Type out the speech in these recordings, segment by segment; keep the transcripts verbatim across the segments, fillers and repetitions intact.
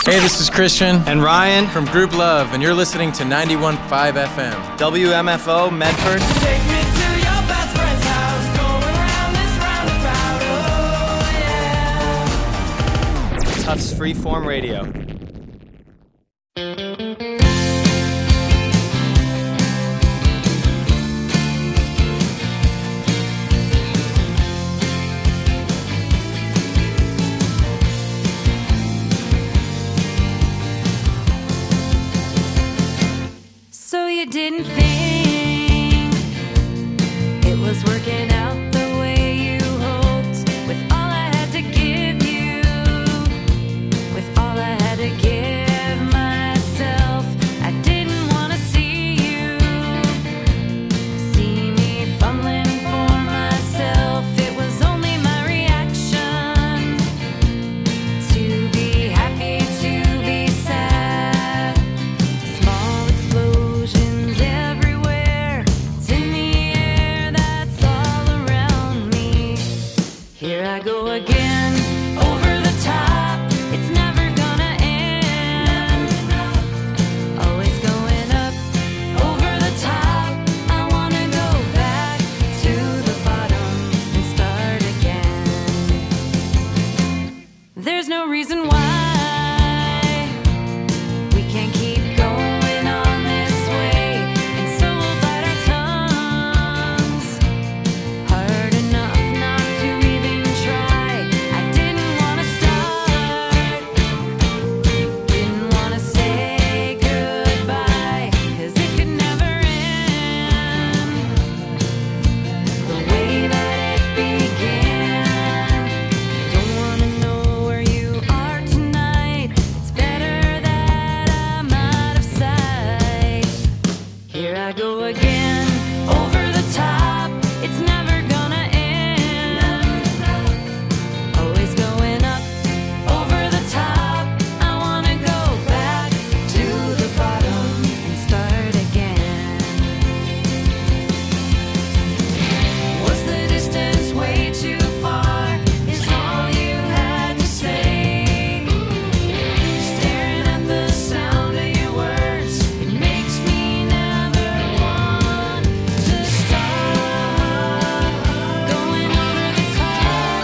Hey, this is Christian and Ryan from Group Love, and you're listening to ninety-one point five F M. W M F O Medford. Take me to your best friend's house, going around this roundabout, oh yeah. Tufts Freeform Radio. So you didn't think it was working out the way you hoped, with all I had to give you, with all I had to give myself. I didn't want to see you, see me fumbling for myself. It was only my reaction to be happy, to be sad. Small explosions everywhere, it's in the air, that's all around me. Here I go again, over the top, it's never gonna end. Always going up, over the top, I wanna go back to the bottom and start again. There's no reason why we can't keep going on this way, and so we'll bite our tongues hard enough not to even try. I didn't want to start, didn't want to say goodbye, 'cause it could never end the way that it began. Don't want to know where you are tonight, it's better that I'm out of sight. Here I go again, over the top, it's never gonna end. Always going up, over the top, I wanna go back to the bottom and start again. Was the distance way too far, is all you had to say? Staring at the sound of your words, it makes me never want to stop. Going over the top.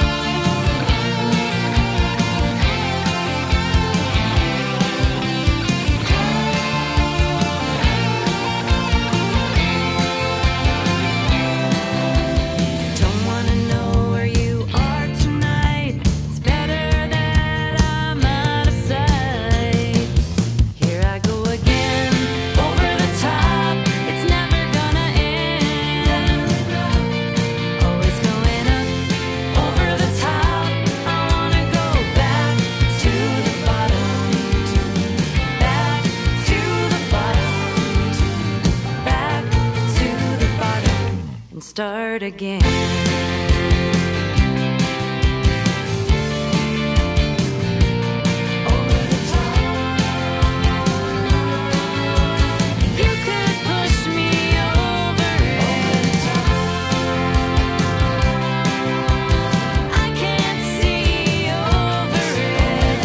Don't wanna know where you are tonight, it's better that I'm out of sight. Here I go again, over the top, it's never gonna end. Always going up, over the top, I wanna go back to the bottom, back to the bottom, back to the bottom, and start again. Over the top. You could push me over it. I can't see over it.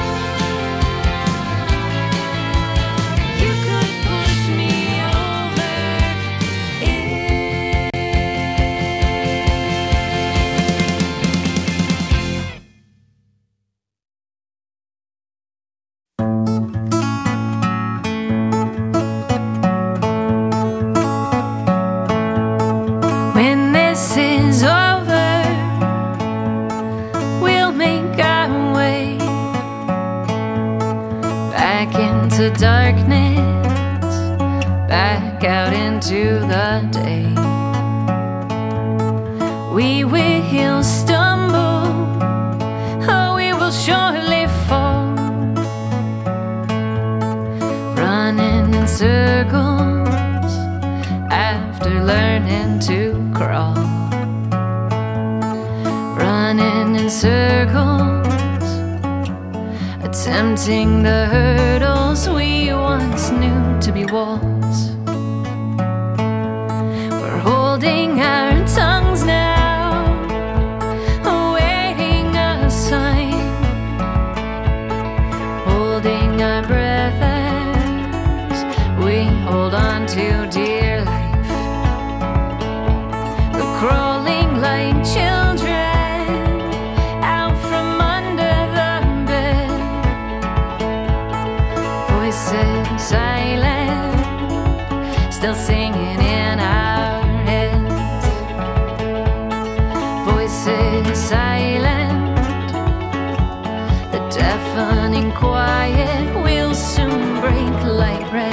You could push me over it. When this is over, we'll make our way back into darkness, back out into the day. We will stumble, oh, we will surely fall, running in circles after learning to crawl, running in circles, attempting the hurdles we once knew to be walls. We're holding our tongues now, awaiting a sign. to dear life. We're crawling like children out from under the bed. Voices silent, still singing in our heads. Voices silent, the deafening quiet will soon break like bread.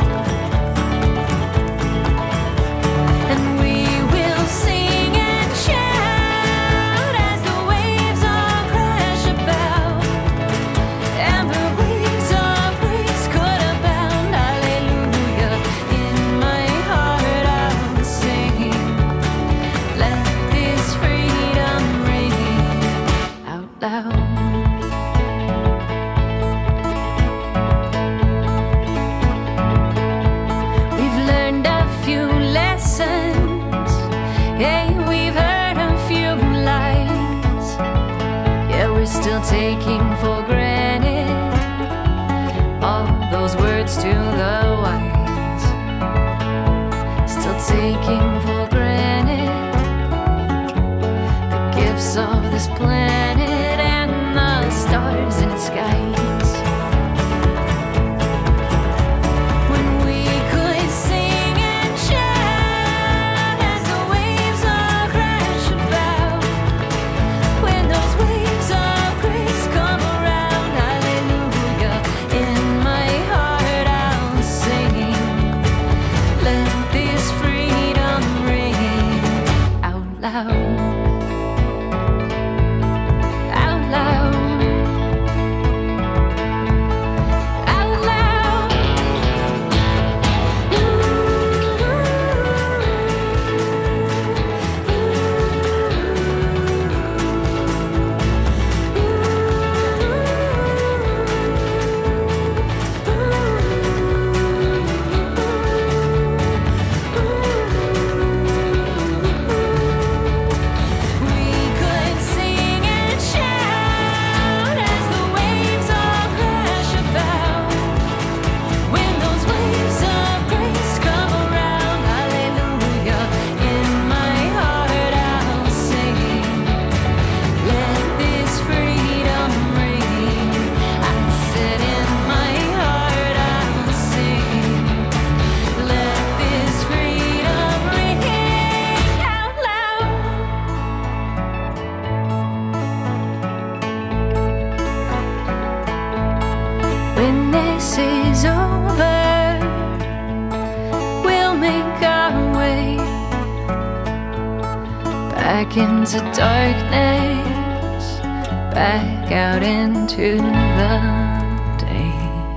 And we will sing and shout as the waves all crash about, and the waves of grace could abound. Hallelujah, in my heart I'm singing, let this freedom ring out loud. We've learned a few lessons, hey, we've heard a few lies. Yeah, we're still taking for granted all those words to the wise. Still taking for granted the gifts of this planet and the stars in its skies. When we could sing and shout as the waves all crash about, when those waves of grace come around. Hallelujah, in my heart I'm singing, let this freedom ring out loud, out loud, out loud. We could sing and shout as the waves all crash about, when those waves of grace come around. Hallelujah, in my heart I'm singing, let this freedom ring. I said in my heart I'm singing, let this freedom ring out loud. When this is over, we'll make our way back into darkness, back out into the day.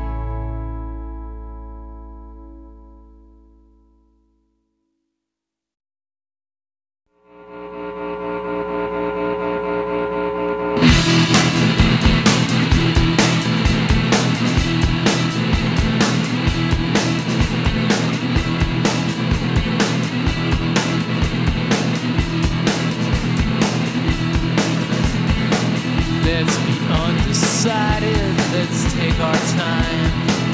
Let's be undecided, let's take our time.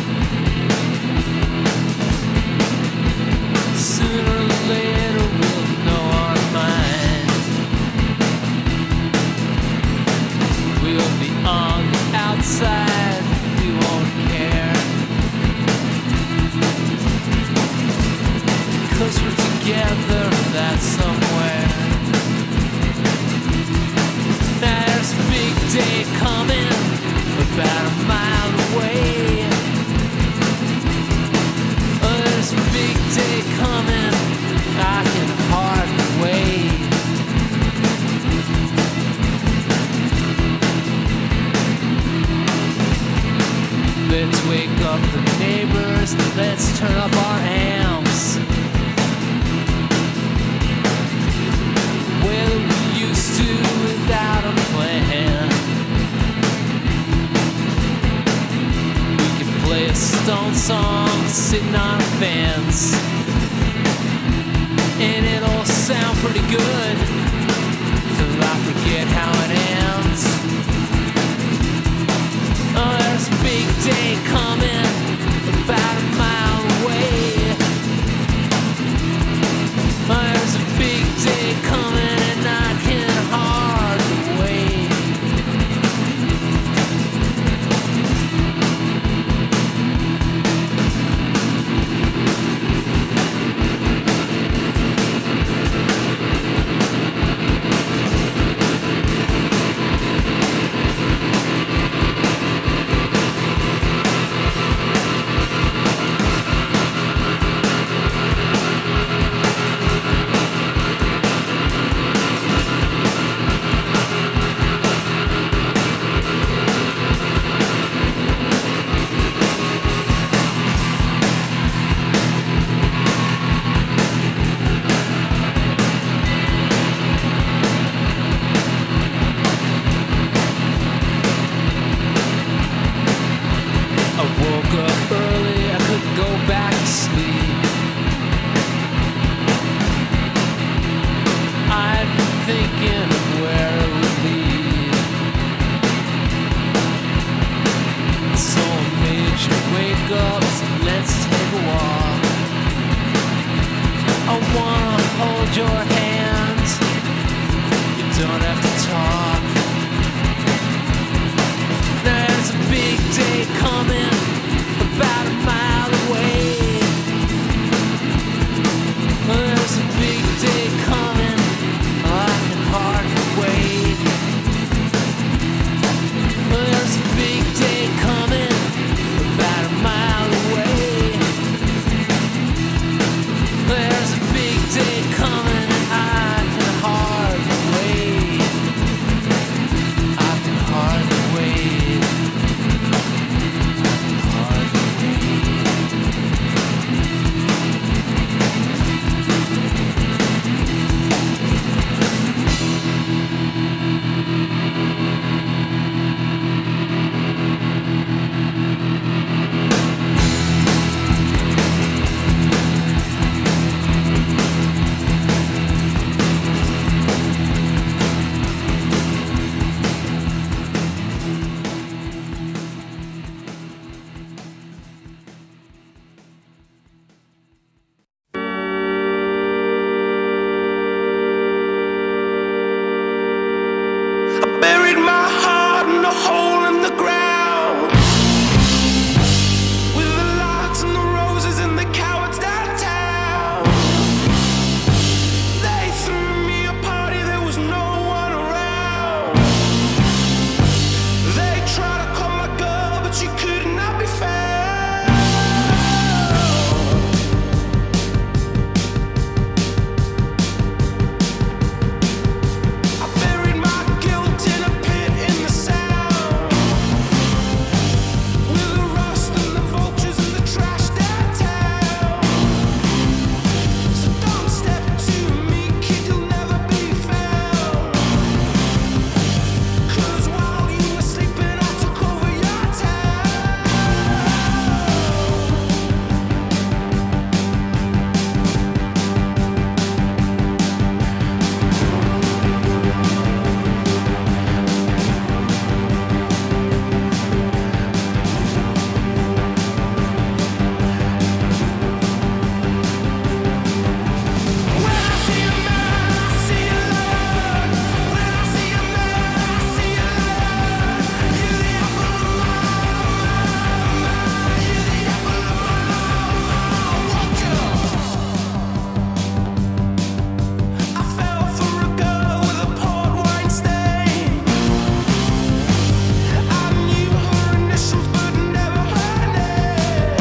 Sooner or later we'll know our mind. We'll be on the outside, we won't care, 'cause we're together, that's somewhere. There's a big day coming, about a mile away. Oh, there's a big day coming, I can hardly wait. Let's wake up the neighbors, let's turn up our amps. Well, we used to without a plan. We could play a Stone song sitting on a fence, and it'll sound pretty good till I forget how it ends. Oh, there's a big day coming, about a mile away. wake up, so let's take a walk. I wanna hold your hand. You don't have to talk. There's a big day coming, about a mile away. There's a big day coming, I can hardly wait. There's a big day coming, about a mile away. There's a big day coming, and I can hardly wait. I can hardly wait. I can hardly wait. I buried my heart in a hole in the ground, with the lights and the roses and the cowards downtown. They threw me a party, there was no one around. They tried to call my girl, but she could not be found. I buried my guilt in a pit in the sound, with the rust and the vultures and the trash downtown. So don't step to me, kid, you'll never be found. 'Cause while you were sleeping, I took over your town. When I see a man, I see a lion. When I see a man, I see a lion. You're the apple of my eye. You're the apple of my eye. Walk I fell for a girl with a port wine stain. I knew her initials, but never her name.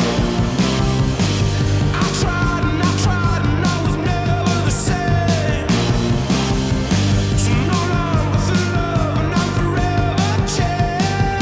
I tried and I tried and I was never the same. So no longer for love and I'm forever changed.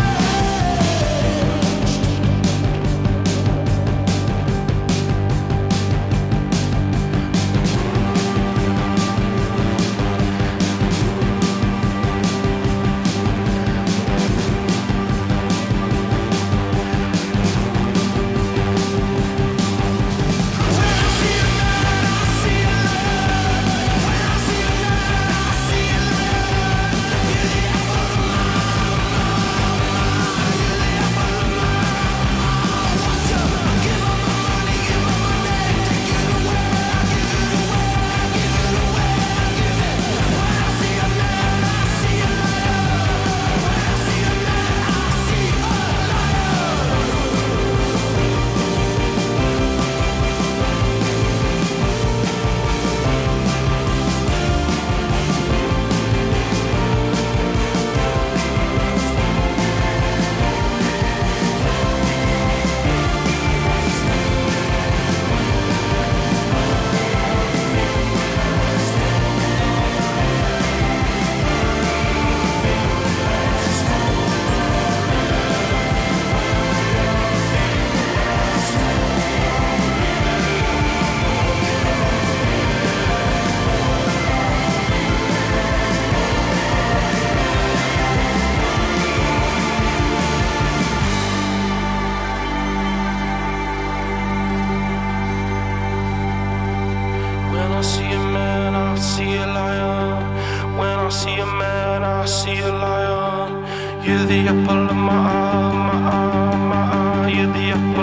When I see a man, I see a lion. When I see a man, I see a lion. You're the apple of my eye. You're the apple of my eye. Watch out. Give up my money, give up my name. Take it away, I give it away, I give it away, I give it. When I see a man, I see a lion. When I see a man, I see a When I see a man, I see a lion. When I see a man, I see a lion. You're the apple of my eye, my eye, my eye. You're the apple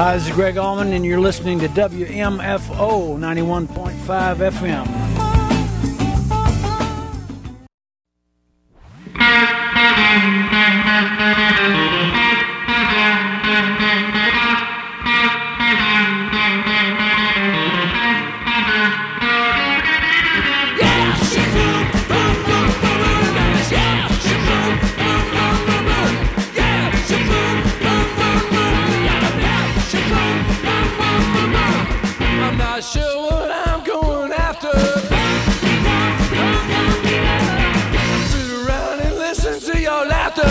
Hi, this is Greg Allman, and you're listening to W M F O ninety-one point five F M. I'm not sure what I'm going after. Sit around and listen to your laughter.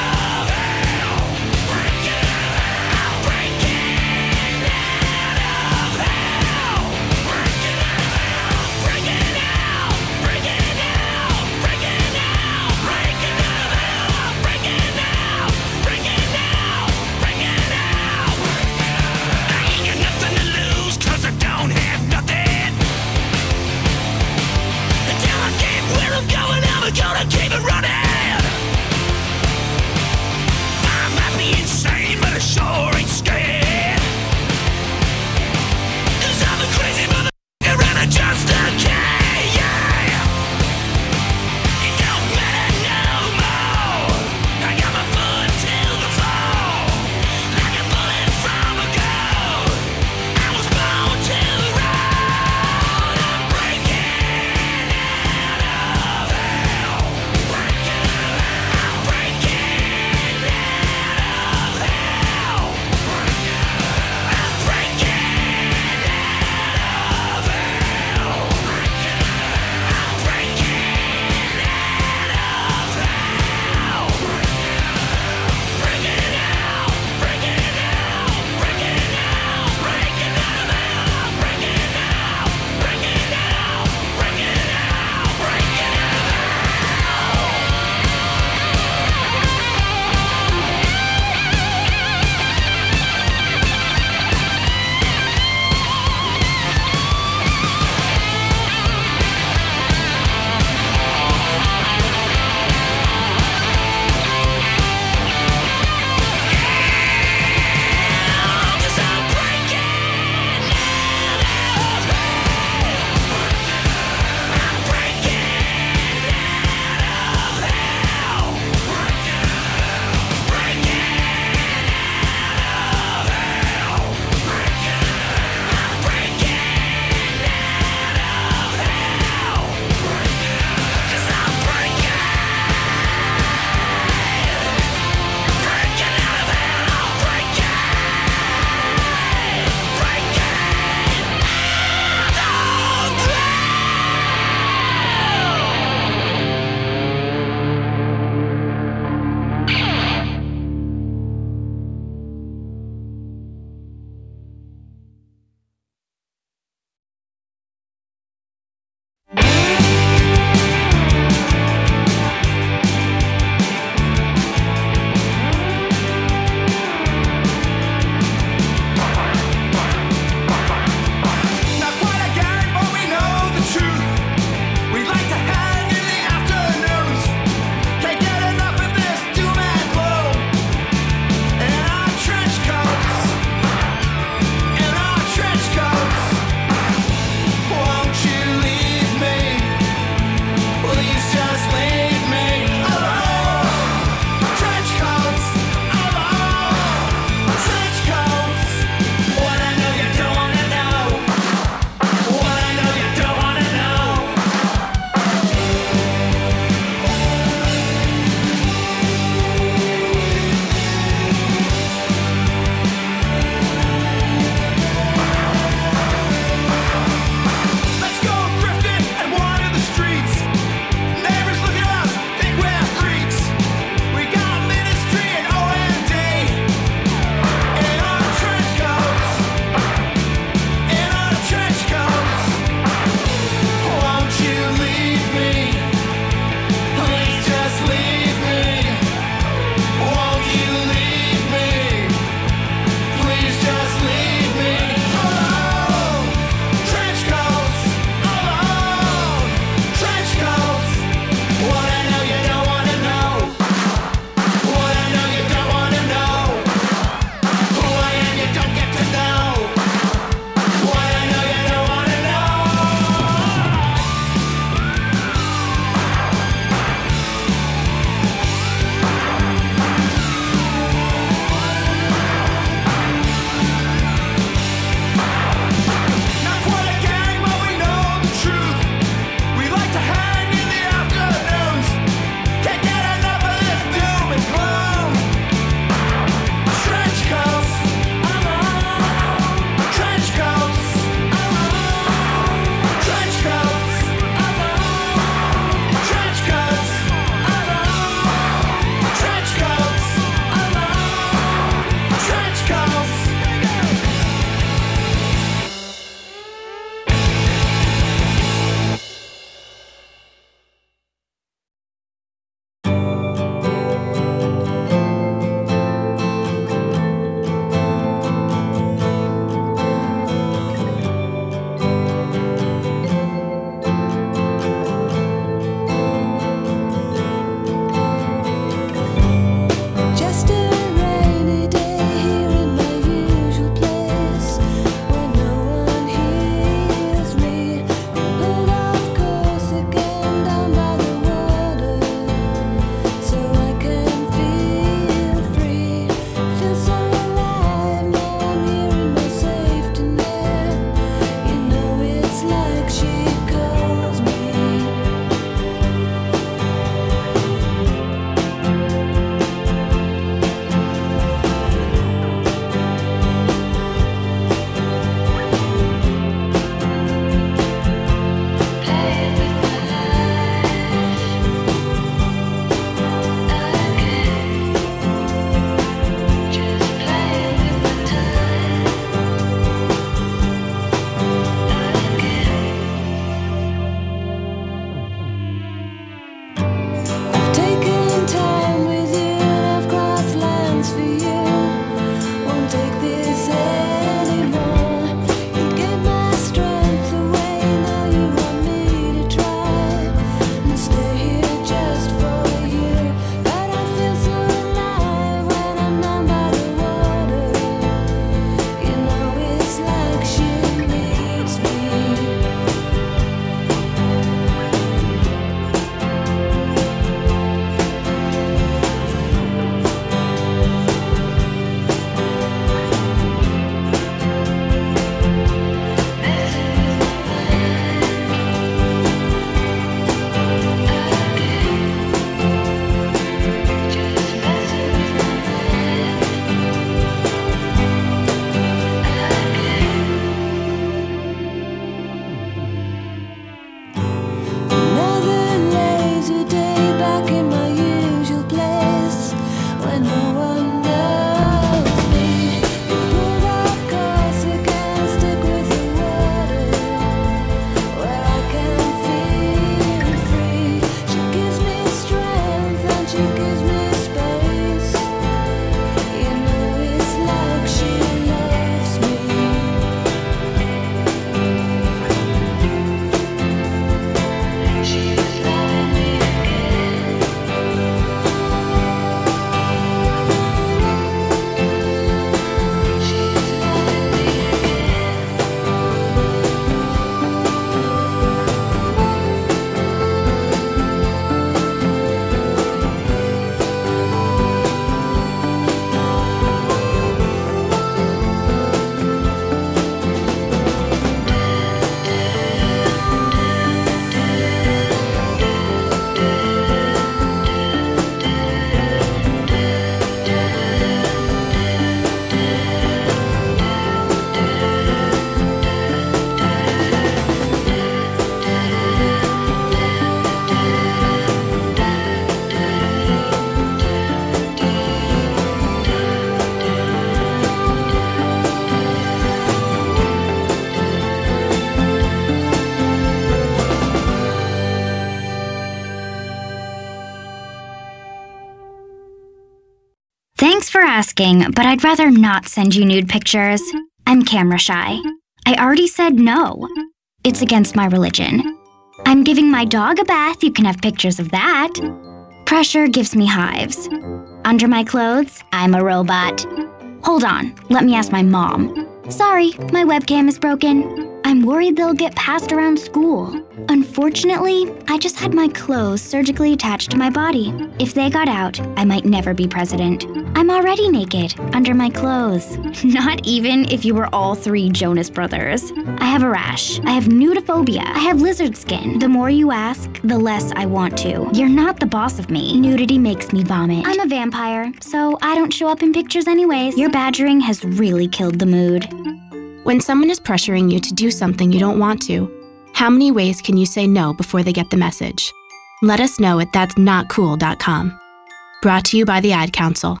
Thanks for asking, but I'd rather not send you nude pictures. I'm camera shy. I already said no. It's against my religion. I'm giving my dog a bath, you can have pictures of that. Pressure gives me hives. Under my clothes, I'm a robot. Hold on, let me ask my mom. Sorry, my webcam is broken. I'm worried they'll get passed around school. Unfortunately, I just had my clothes surgically attached to my body. If they got out, I might never be president. I'm already naked, under my clothes. Not even if you were all three Jonas Brothers. I have a rash. I have nudophobia. I have lizard skin. The more you ask, the less I want to. You're not the boss of me. Nudity makes me vomit. I'm a vampire, so I don't show up in pictures anyways. Your badgering has really killed the mood. When someone is pressuring you to do something you don't want to, how many ways can you say no before they get the message? Let us know at that's not cool dot com. Brought to you by the Ad Council.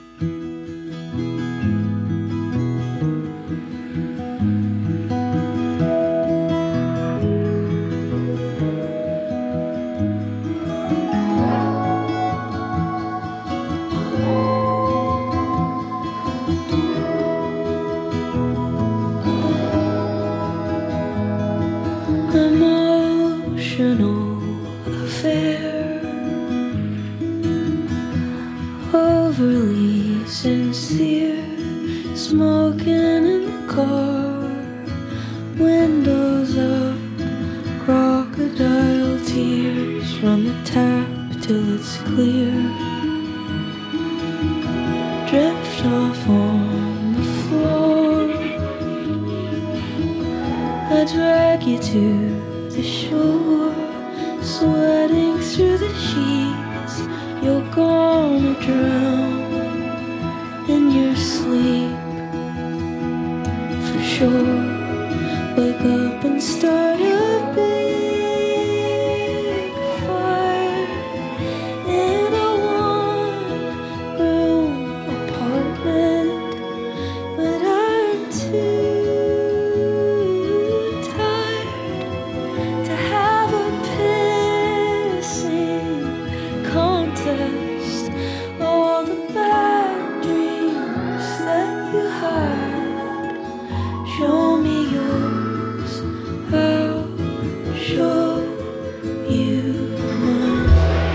Emotional affair, overly sincere, smoking in the car, windows up, crocodile tears from the tap till it's clear, drift off on the floor, I drag you to the shore, sweating through the sheets. You're gonna drown in your sleep, for sure. Wake up and start a big fire in a one-room apartment, but I'm too to have a pissing contest. All the bad dreams that you had, show me yours, I'll show you mine.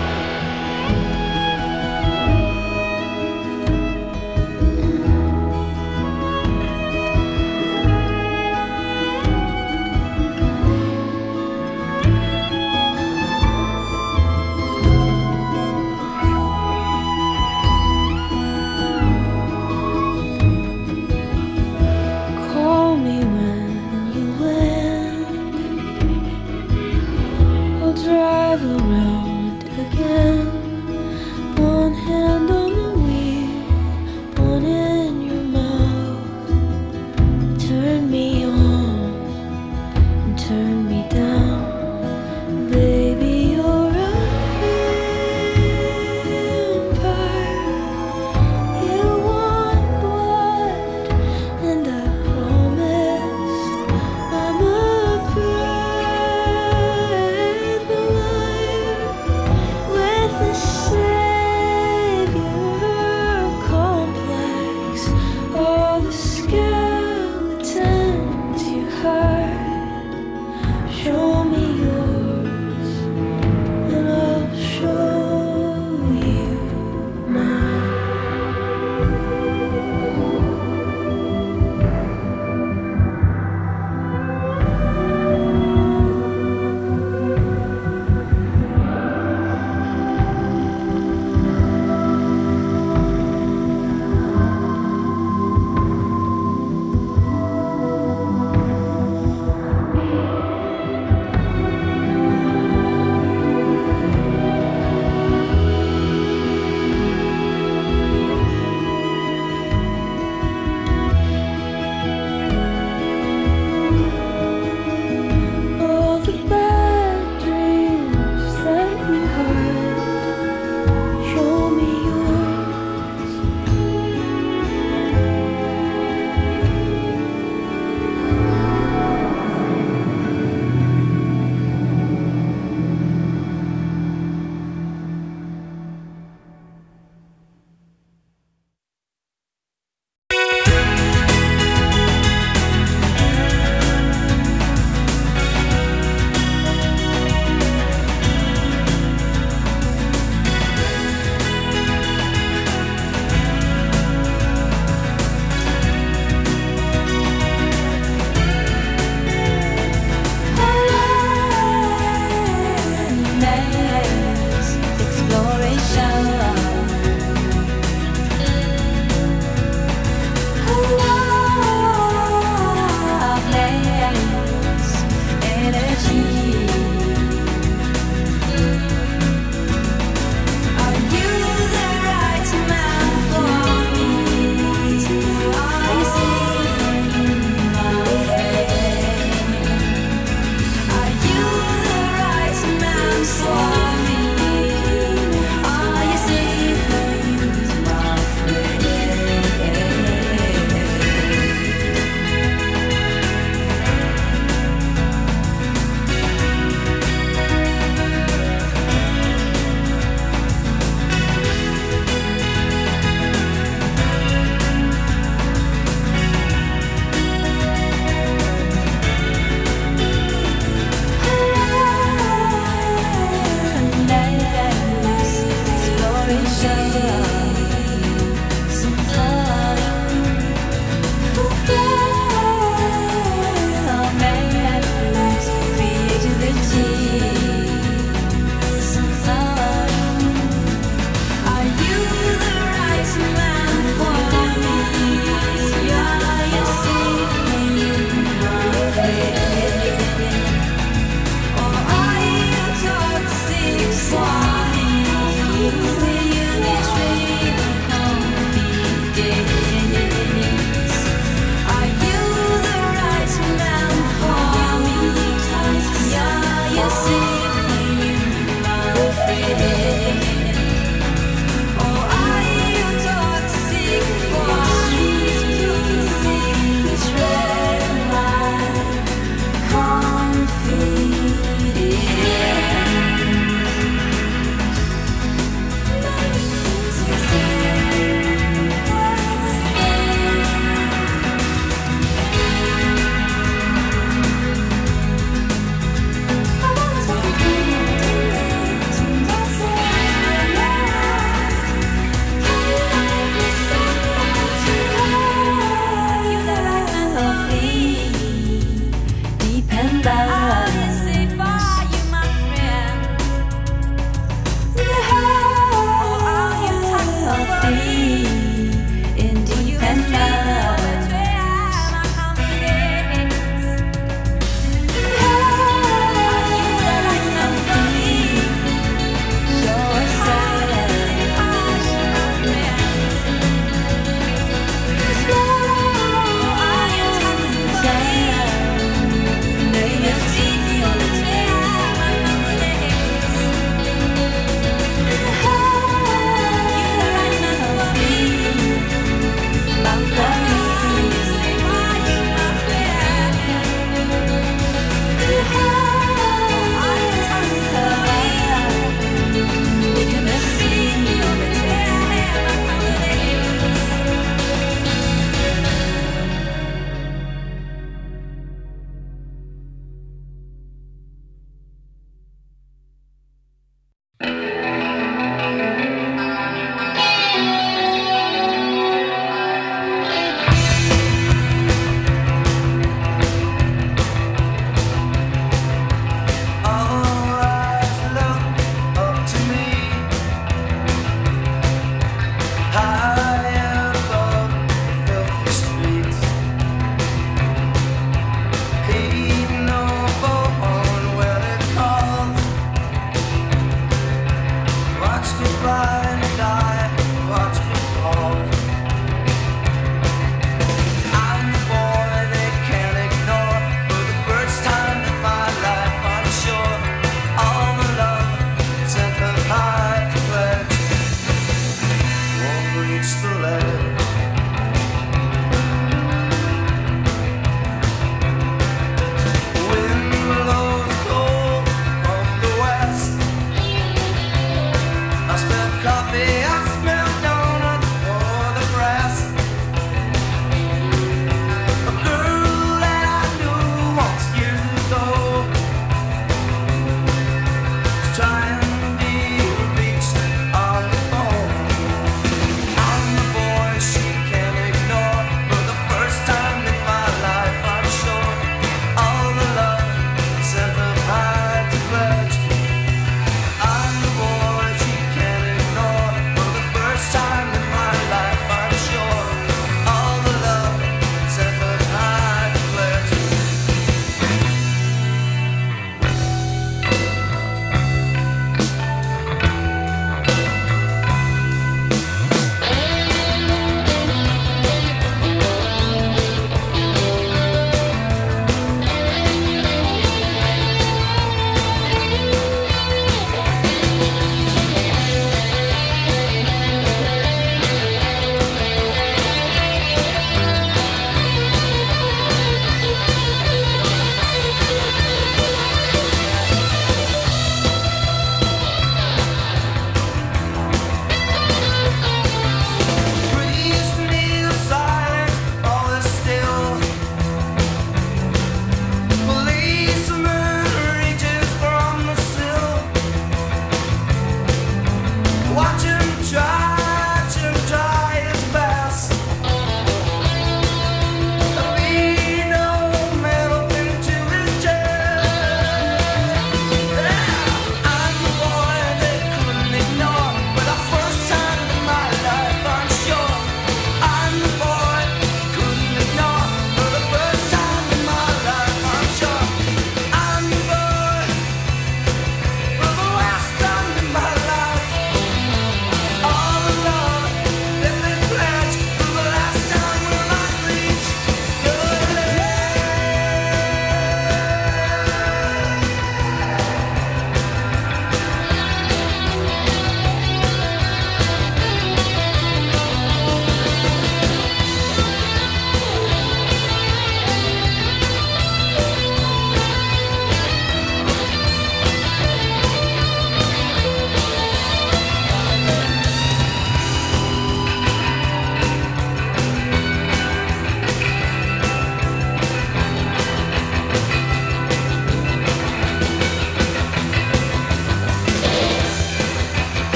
Call me when you land. I'll drive around again. One hand on the wheel, one in your mouth. Turn me on and turn me down. Baby, you're a vampire. You want blood, and I promised I'm a brave liar with a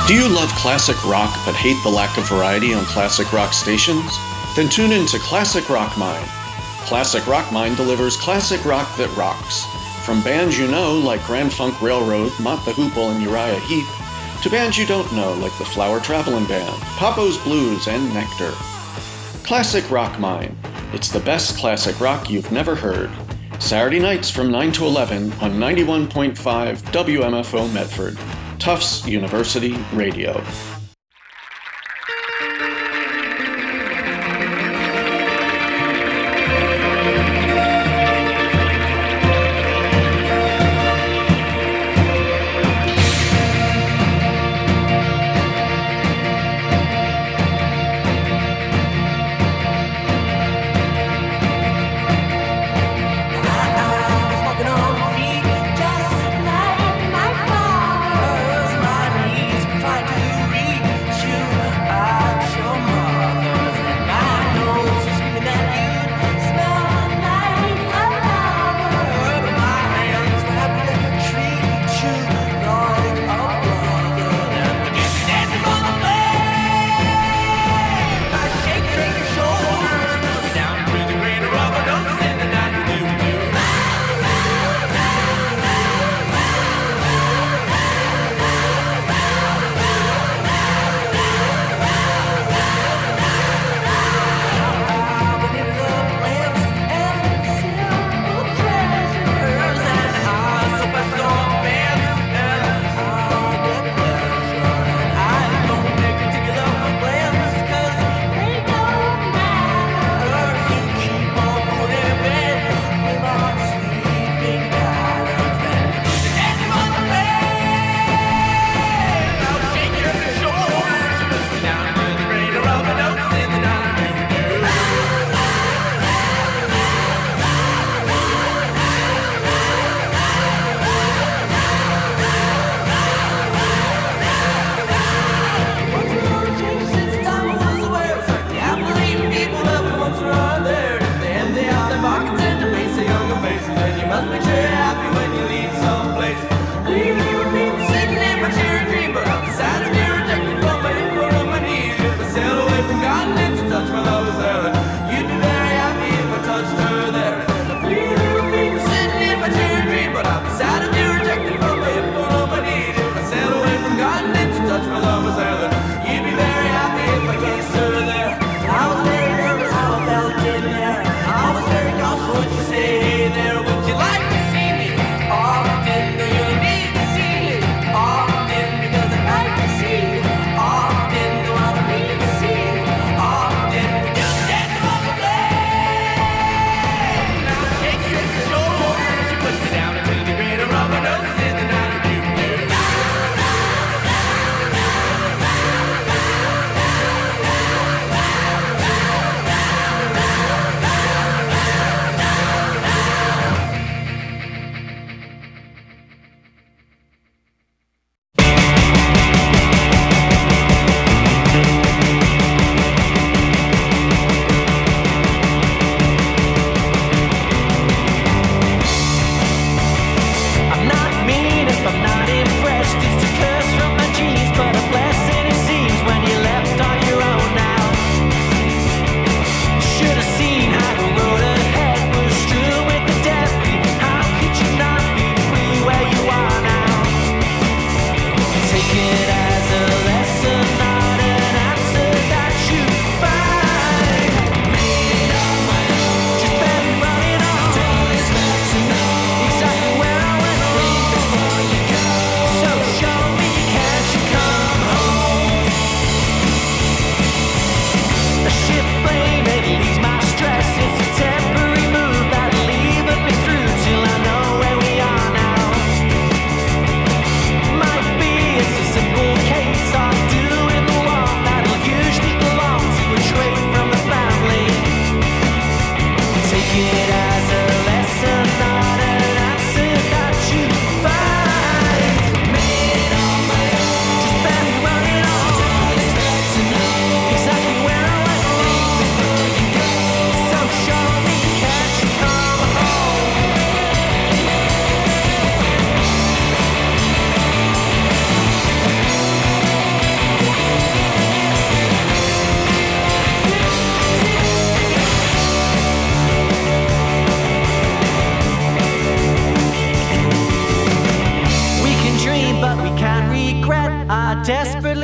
Do you love classic rock but hate the lack of variety on classic rock stations? Then tune in to Classic Rock Mine. Classic Rock Mine delivers classic rock that rocks. From bands you know like Grand Funk Railroad, Mott the Hoople, and Uriah Heep, to bands you don't know like the Flower Traveling Band, Papo's Blues, and Nectar. Classic Rock Mine. It's the best classic rock you've never heard. Saturday nights from nine to eleven on ninety-one point five W M F O Medford, Tufts University Radio. Just like my father's, my knees tried to reach.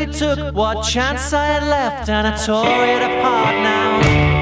gladly took what chance I had left, and I tore it apart now.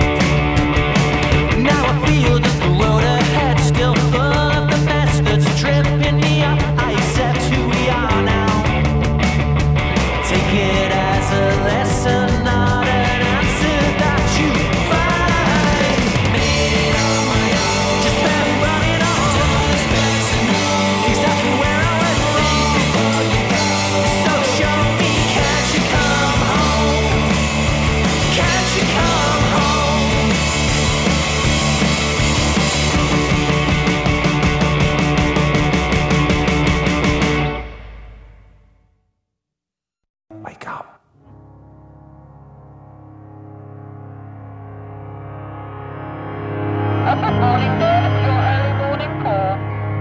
Now I feel that the road ahead still full of the mess that's tripping me up. I accept who we are now. Take it as a lesson, not an answer that you find. Made it on my own, just barely running on. Exactly where I went wrong before you go. So show me, can't you come home? Can't you come home? Wake up. Good morning, sir. It's your early morning call.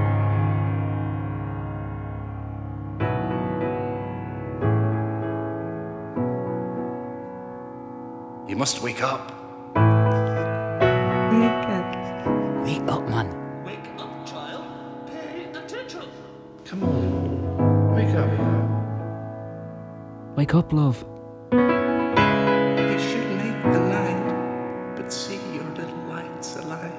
You must wake up. Wake up, man. Wake up, child. Pay attention. Come on. Wake up. Wake up, love. You should make the night, but see your little lights alive.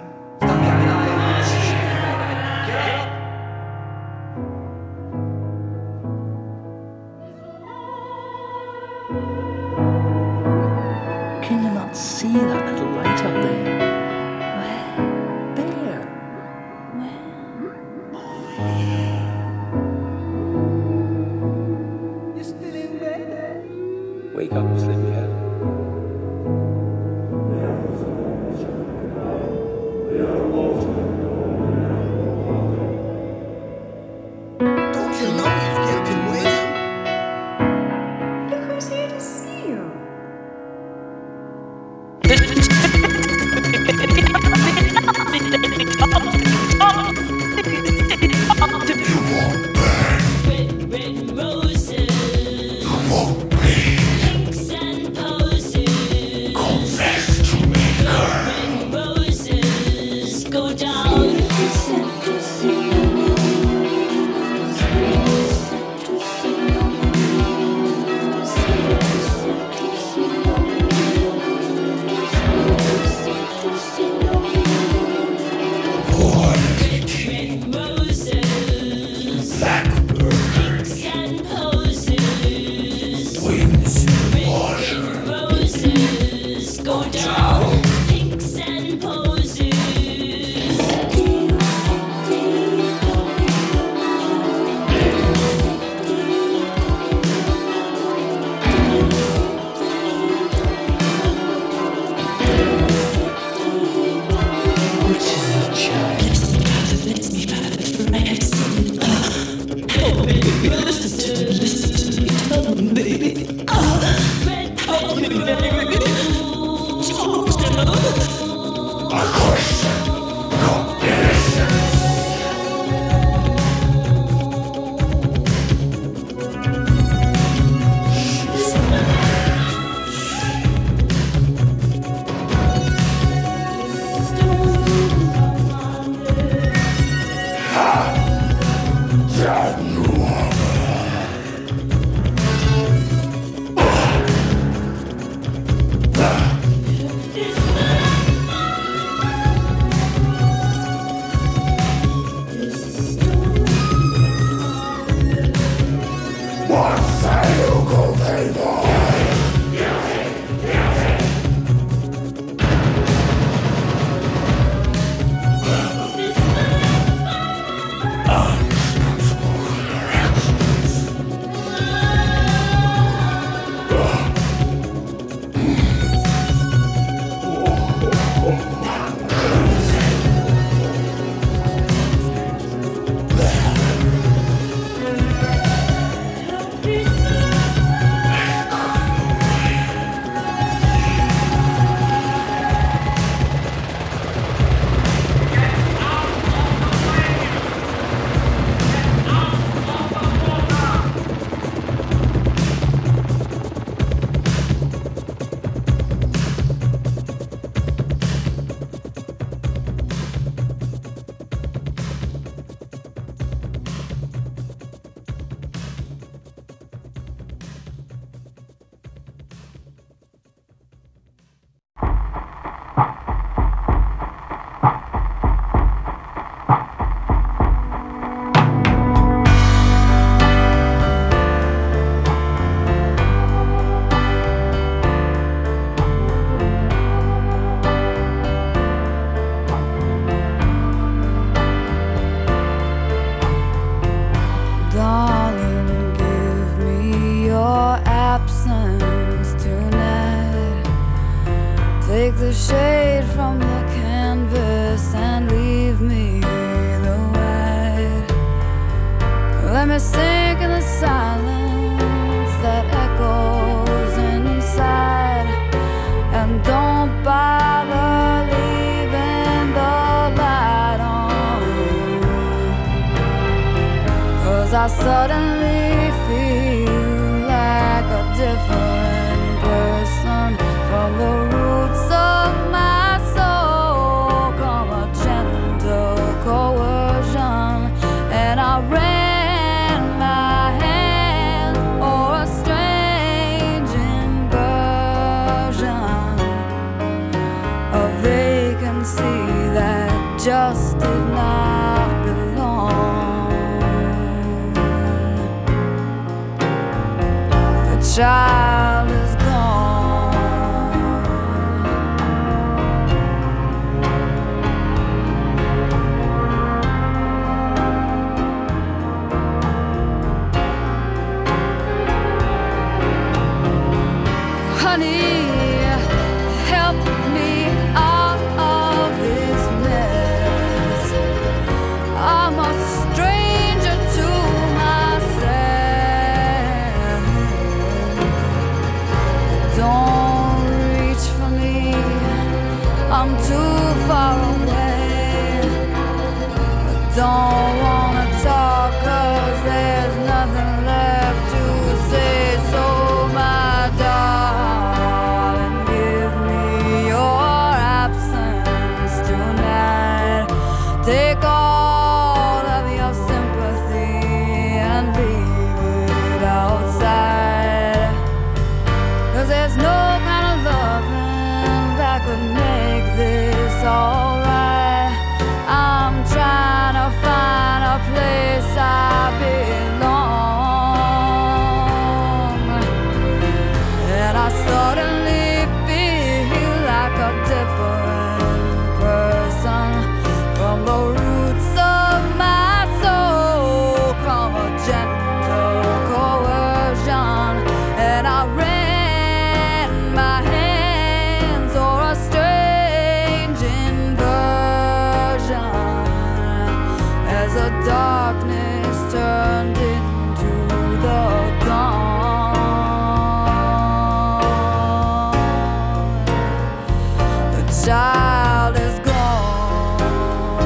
Can you not see that little light up there? Where? There. Where? You're still in bed. Wake up, sleepyhead. sink in the silence that echoes inside, and don't bother leaving the light on, 'cause I suddenly feel like a different person from the roots of my soul. Come a gentle coercion, and I ran my hand o'er a strange inversion, a vacancy that just did not belong. The child is honey, help me out of this mess. I'm a stranger to myself. Don't reach for me, I'm too far away. I don't wanna talk 'cause there's nothing left to say. So my darling, give me your absence tonight. Take all of your sympathy and leave it outside, 'cause there's no kind of loving that could make this alright. I'm trying to find a place I belong, and I suddenly feel like a different person from the roots of my soul. Come a gentle coercion, and I ran my hands o'er a strange inversion, as the darkness turned into the dawn. The child is gone.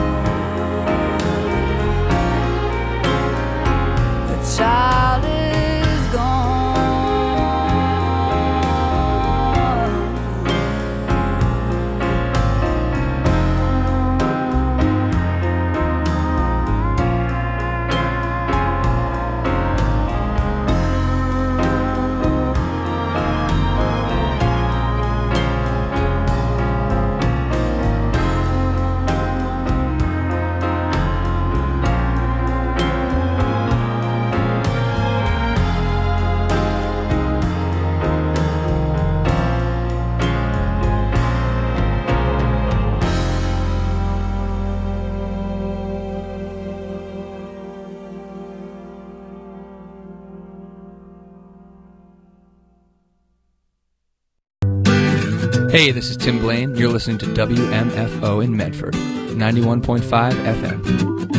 The child is gone. Hey, this is Tim Blaine. You're listening to W M F O in Medford, ninety-one point five F M.